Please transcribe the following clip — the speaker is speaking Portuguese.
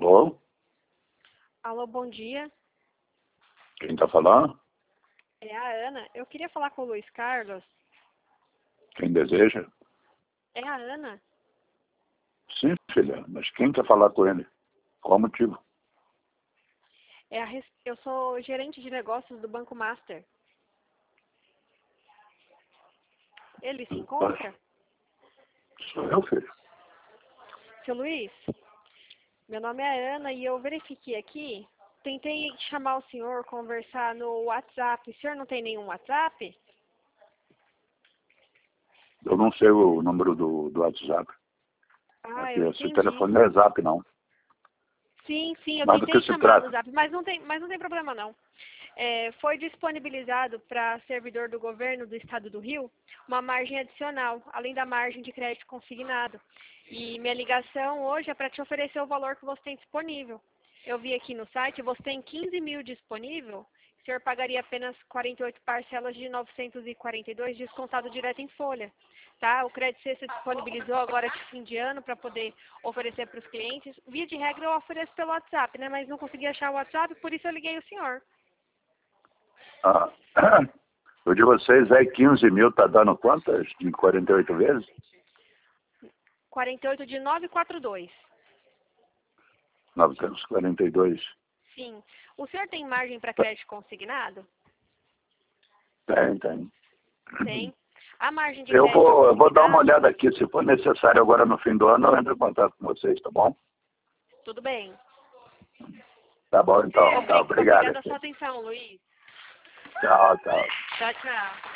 Alô? Alô, bom dia. Quem está falando? É a Ana. Eu queria falar com o Luiz Carlos. Quem deseja? É a Ana. Sim, filha, mas quem quer falar com ele? Qual o motivo? Eu sou gerente de negócios do Banco Master. Ele se encontra? Sou eu, filho. Seu Luiz, meu nome é Ana e eu verifiquei aqui. Tentei chamar o senhor, conversar no WhatsApp. O senhor não tem nenhum WhatsApp? Eu não sei o número do WhatsApp. Ah, Aqui, eu esse entendi. telefone não é Zap, não. Sim, eu Mas do tentei que se chamar no trata? Zap, mas não tem problema não. Foi disponibilizado para servidor do governo do estado do Rio uma margem adicional, além da margem de crédito consignado. E minha ligação hoje é para te oferecer o valor que você tem disponível. Eu vi aqui no site, você tem 15 mil disponível, o senhor pagaria apenas 48 parcelas de 942, descontado direto em folha. Tá? O Crédito C se disponibilizou agora de fim de ano para poder oferecer para os clientes. Via de regra eu ofereço pelo WhatsApp, né? Mas não consegui achar o WhatsApp, por isso eu liguei o senhor. Ah, o de vocês aí, 15 mil, tá dando quantas? De 48 vezes? 48 de 942. 942. Sim. O senhor tem margem para crédito consignado? Tem. Tem. A margem de Eu crédito vou dar uma consignado? olhada aqui. Se for necessário agora no fim do ano, eu entro em contato com vocês, tá bom? Tudo bem. Tá bom, então. Tá, obrigado. Obrigada pela sua atenção, Luiz. Tchau. Tchau.